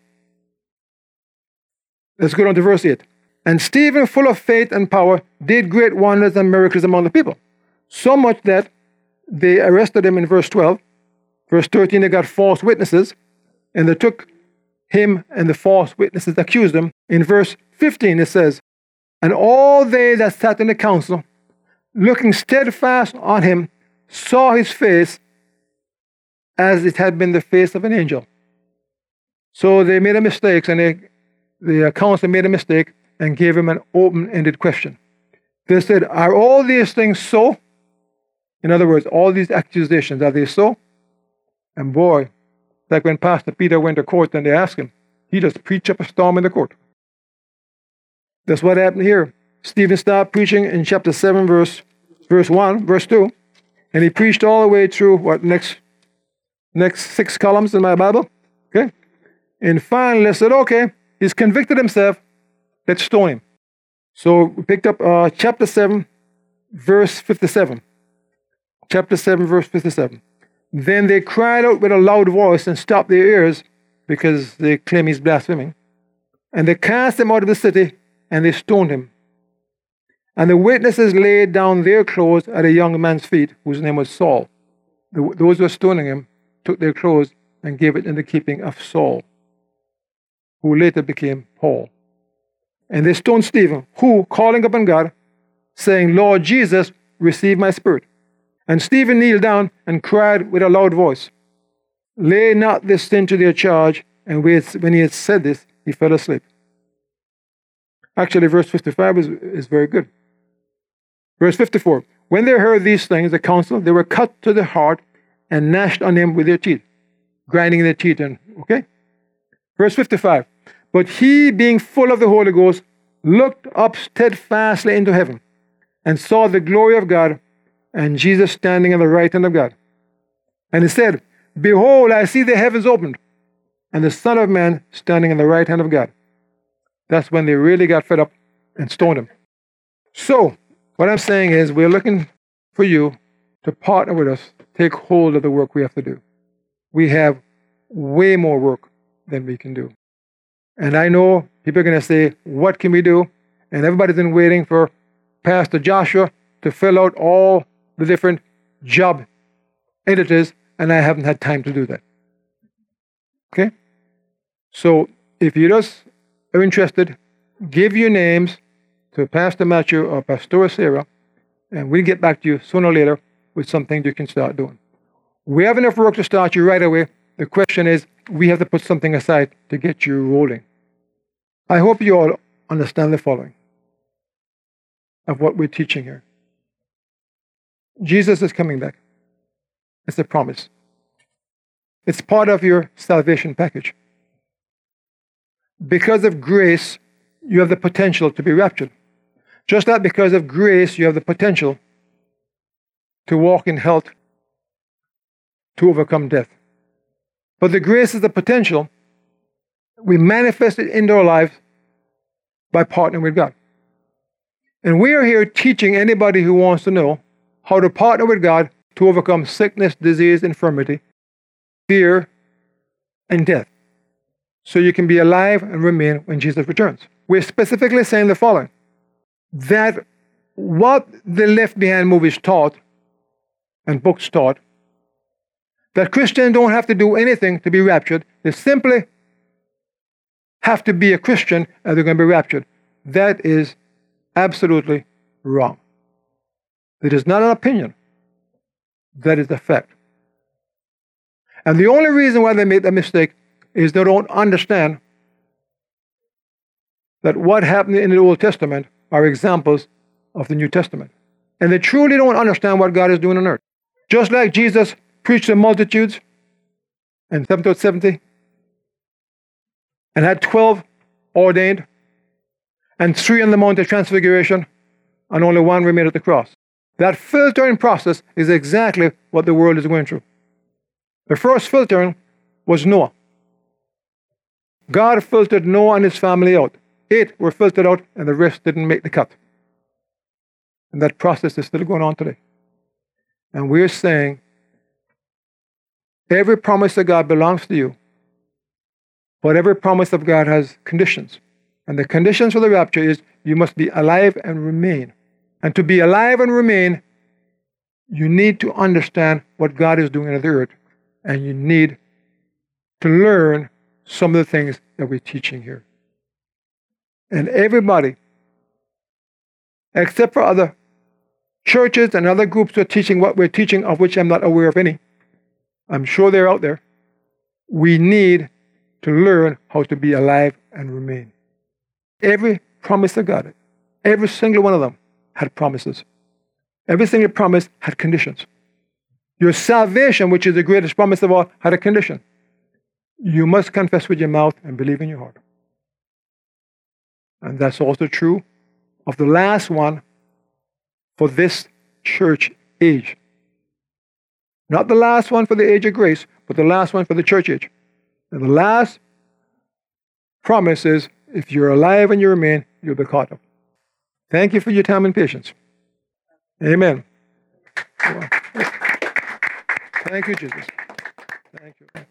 Let's go down to verse eight. And Stephen, full of faith and power, did great wonders and miracles among the people, so much that they arrested him in verse twelve. Verse thirteen, they got false witnesses, and they took him, and the false witnesses accused him. In verse fifteen, it says, and all they that sat in the council, looking steadfast on him, saw his face as it had been the face of an angel. So they made a mistake, and they, the council made a mistake and gave him an open-ended question. They said, are all these things so? In other words, all these accusations, are they so? And boy, like when Pastor Peter went to court and they asked him, he just preached up a storm in the court. That's what happened here. Stephen started preaching in chapter seven, verse, verse one, verse two. And he preached all the way through, what, next, next six columns in my Bible? Okay? And finally they said, okay, he's convicted himself, let's stone him. So we picked up uh, chapter seven, verse fifty-seven. Chapter seven, verse fifty-seven. Then they cried out with a loud voice and stopped their ears because they claim he's blaspheming. And they cast him out of the city and they stoned him. And the witnesses laid down their clothes at a young man's feet, whose name was Saul. The, those who were stoning him took their clothes and gave it into keeping of Saul, who later became Paul. And they stoned Stephen, who, calling upon God, saying, Lord Jesus, receive my spirit. And Stephen kneeled down and cried with a loud voice, lay not this sin to their charge. And when he had said this, he fell asleep. Actually, verse fifty-five is, is very good. Verse fifty-four, when they heard these things, the council, they were cut to the heart and gnashed on him with their teeth, grinding their teeth in. Okay? Verse fifty-five, but he, being full of the Holy Ghost, looked up steadfastly into heaven and saw the glory of God and Jesus standing on the right hand of God. And he said, behold, I see the heavens opened and the Son of Man standing on the right hand of God. That's when they really got fed up and stoned him. So, what I'm saying is, we're looking for you to partner with us, take hold of the work we have to do. We have way more work than we can do. And I know people are going to say, what can we do? And everybody's been waiting for Pastor Joshua to fill out all the different job editors, and I haven't had time to do that. Okay? So, if you just are interested, give your names to Pastor Matthew or Pastor Sarah, and we'll get back to you sooner or later with something you can start doing. We have enough work to start you right away. The question is, we have to put something aside to get you rolling. I hope you all understand the following of what we're teaching here. Jesus is coming back. It's a promise. It's part of your salvation package. Because of grace, you have the potential to be raptured. Just like because of grace, you have the potential to walk in health, to overcome death. But the grace is the potential. We manifest it into our lives by partnering with God. And we are here teaching anybody who wants to know how to partner with God to overcome sickness, disease, infirmity, fear, and death, so you can be alive and remain when Jesus returns. We're specifically saying the following, that what the Left Behind movies taught and books taught, that Christians don't have to do anything to be raptured. They simply have to be a Christian and they're going to be raptured. That is absolutely wrong. It is not an opinion. That is a fact. And the only reason why they made that mistake is they don't understand that what happened in the Old Testament are examples of the New Testament. And they truly don't understand what God is doing on earth. Just like Jesus preached to multitudes in seventy seventy and had twelve ordained and three on the Mount of Transfiguration and only one remained at the cross. That filtering process is exactly what the world is going through. The first filtering was Noah. God filtered Noah and his family out. Eight were filtered out and the rest didn't make the cut. And that process is still going on today. And we're saying every promise of God belongs to you, but every promise of God has conditions. And the conditions for the rapture is you must be alive and remain. And to be alive and remain, you need to understand what God is doing on the earth. And you need to learn some of the things that we're teaching here. And everybody, except for other churches and other groups who are teaching what we're teaching, of which I'm not aware of any, I'm sure they're out there, we need to learn how to be alive and remain. Every promise of God, every single one of them had promises. Every single promise had conditions. Your salvation, which is the greatest promise of all, had a condition. You must confess with your mouth and believe in your heart. And that's also true of the last one for this church age. Not the last one for the age of grace, but the last one for the church age. And the last promise is, if you're alive and you remain, you'll be caught up. Thank you for your time and patience. Amen. Thank you, Jesus. Thank you.